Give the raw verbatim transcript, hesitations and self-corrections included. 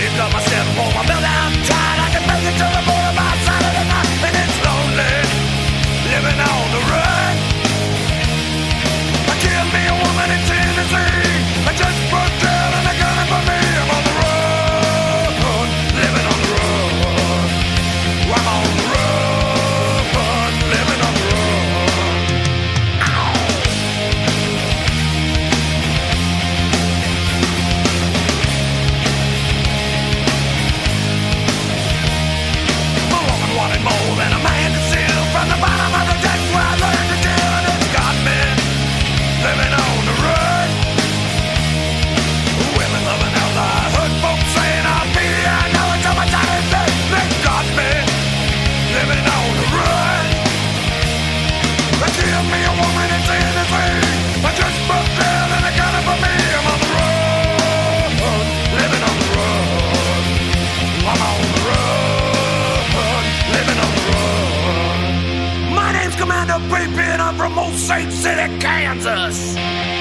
picked up myself for my belt down tight. I can make it to the border by side of the night, and it's lonely, living on the run. I killed me a woman in Tennessee. I just broke down and they got it for me. I'm on the road, living on the road. I'm on the road, living on the road. Ow. My woman wanted more than a man could steal. From the bottom of the deck where I learned to deal, and it's got me living on the road. Women loving out loud. Heard folks saying I'll be here. I know it's on my time and day. They got me living on the road. They killed me a woman in Tennessee. I just broke down and they got it for me. I'm on the road, living on the road. I'm on the road, living on the road. My name's Commander Prepin. I'm from Osage City, Kansas.